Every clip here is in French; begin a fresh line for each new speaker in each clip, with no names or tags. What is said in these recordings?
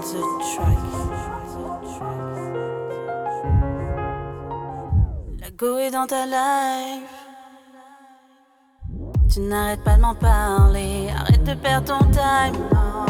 La go est dans ta life. Tu n'arrêtes pas de m'en parler. Arrête de perdre ton time.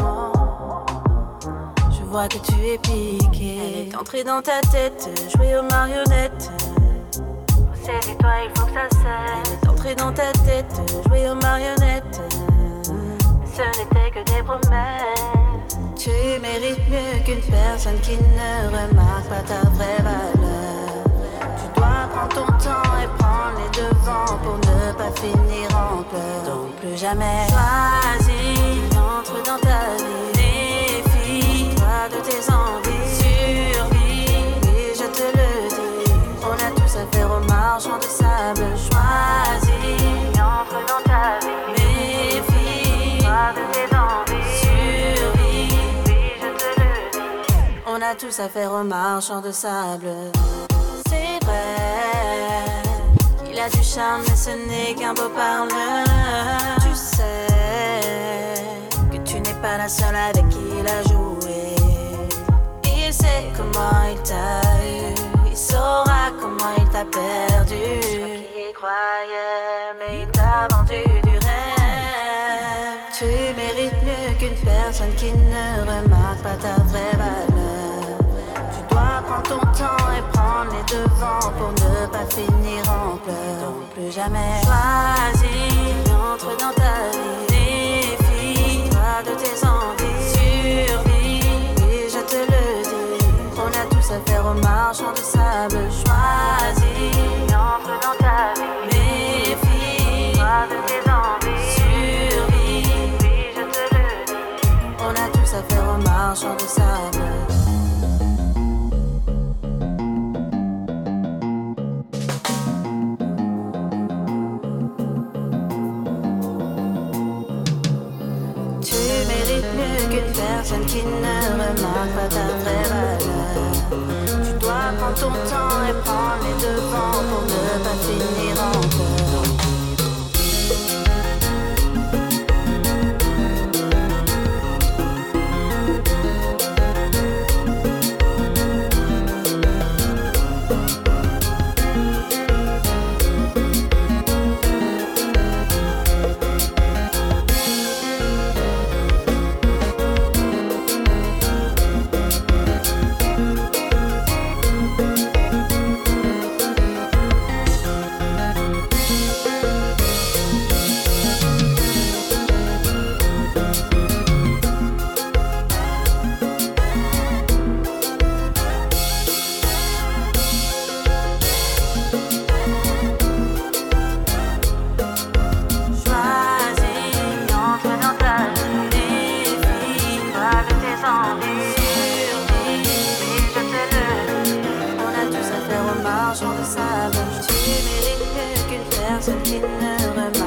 Je vois que tu es piqué. Elle est entrée dans ta tête, jouer aux marionnettes. Saisis-toi, il faut que ça cesse. Elle est entrée dans ta tête, jouer aux marionnettes. Ce n'était que des promesses. Tu mérites mieux qu'une personne qui ne remarque pas ta vraie valeur. Tu dois prendre ton temps et prendre les devants pour ne pas finir en pleurs. Donc plus jamais choisis, entre dans ta vie. Défie-toi de tes envies. Survie, oui je te le dis. On a tous affaire aux marchands de sable. Choisis, entre dans ta vie. Défie-toi de tes envies. Survie, oui je te le dis. On a tous affaire aux marchands de sable. C'est vrai qu'il a du charme, mais ce n'est qu'un beau parleur. Tu sais que tu n'es pas la seule avec qui il a joué. Il sait comment il t'a eu, il saura comment il t'a perdu. Il y croyait, mais il t'a vendu du rêve. Tu mérites mieux qu'une personne qui ne remarque pas ta vraie valeur. Tu dois prendre ton temps et prendre les devants pour ne pas finir en pleurs. Donc plus jamais choisis, entre dans ta vie. Défie-toi de tes envies. Survie, oui je te le dis. On a tous affaire aux marchands de sable. Choisis, entre dans ta vie. Défie-toi de tes envies. Survie, oui je te le dis. On a tous affaire aux marchands de sable. Qu'une personne qui ne remarque pas ta vraie valeur. Tu dois prendre ton temps et prendre les devants pour ne pas finir en pleurs. Marchand de sable, tu mérites mieux qu'une personne qui ne remarque